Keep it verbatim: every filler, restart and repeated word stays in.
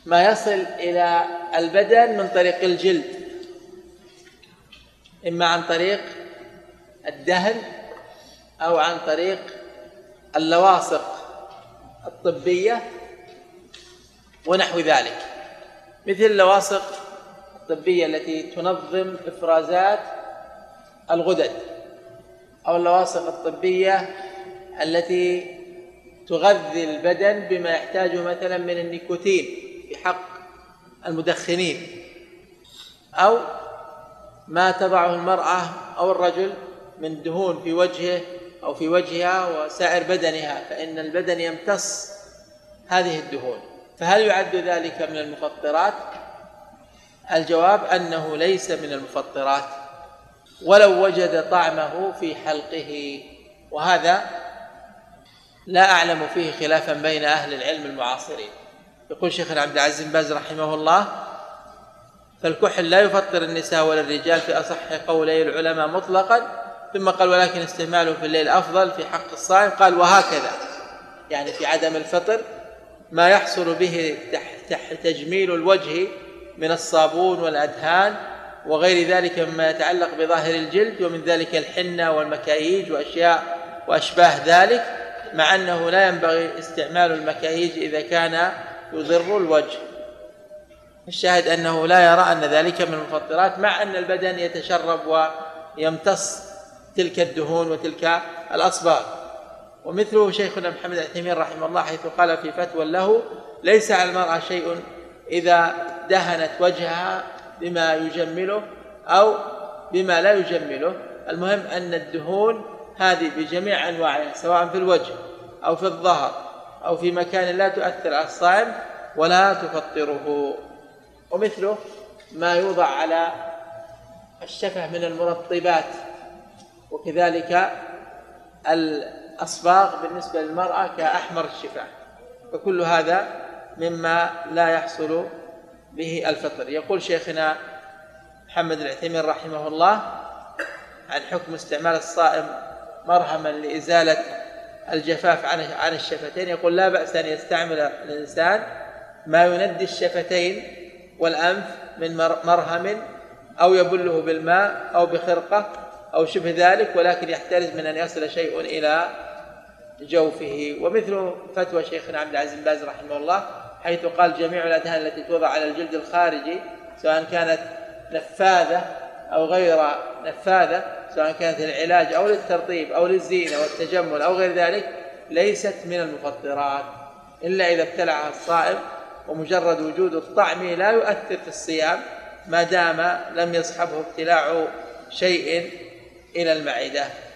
ما يصل إلى البدن من طريق الجلد، إما عن طريق الدهن أو عن طريق اللواصق الطبية ونحو ذلك، مثل اللواصق الطبية التي تنظم إفرازات الغدد، أو اللواصق الطبية التي تغذي البدن بما يحتاجه مثلا من النيكوتين في حق المدخنين، أو ما تضعه المرأة أو الرجل من دهون في وجهه أو في وجهها وسائر بدنها، فإن البدن يمتص هذه الدهون، فهل يعد ذلك من المفطرات؟ الجواب أنه ليس من المفطرات ولو وجد طعمه في حلقه، وهذا لا أعلم فيه خلافا بين أهل العلم المعاصرين. يقول شيخنا عبد العزيز بن باز رحمه الله: فالكحل لا يفطر النساء ولا الرجال في أصح قولي العلماء مطلقا. ثم قال: ولكن استعماله في الليل أفضل في حق الصائم. قال: وهكذا، يعني في عدم الفطر ما يحصل به تجميل الوجه من الصابون والأدهان وغير ذلك مما يتعلق بظاهر الجلد، ومن ذلك الحنة والمكاييج وأشياء وأشباه ذلك، مع أنه لا ينبغي استعمال المكاييج إذا كان يضر الوجه. الشاهد أنه لا يرى أن ذلك من المفطرات، مع أن البدن يتشرب ويمتص تلك الدهون وتلك الأصباغ. ومثله شيخنا محمد العثيمين رحمه الله حيث قال في فتوى له: ليس على المرأة شيء إذا دهنت وجهها بما يجمله أو بما لا يجمله، المهم أن الدهون هذه بجميع أنواعها سواء في الوجه أو في الظهر أو في مكان لا تؤثر على الصائم ولا تفطره. ومثله ما يوضع على الشفة من المرطبات، وكذلك الأصباغ بالنسبة للمرأة كأحمر الشفاه، فكل هذا مما لا يحصل به الفطر. يقول شيخنا محمد العثيمين رحمه الله عن حكم استعمال الصائم مرهما لإزالة الجفاف عن الشفتين، يقول: لا بأس أن يستعمل الإنسان ما يندي الشفتين والأنف من مرهم أو يبله بالماء أو بخرقة أو شبه ذلك، ولكن يحترز من أن يصل شيء إلى جوفه. ومثل فتوى شيخنا عبد العزيز بن باز رحمه الله حيث قال: جميع الأدهان التي توضع على الجلد الخارجي سواء كانت نفاذة أو غير نفاذة، سواء كانت للعلاج أو للترطيب أو للزينة والتجمل أو غير ذلك، ليست من المفطرات إلا إذا ابتلعها الصائم، ومجرد وجود الطعم لا يؤثر في الصيام ما دام لم يصحبه ابتلاع شيء إلى المعدة.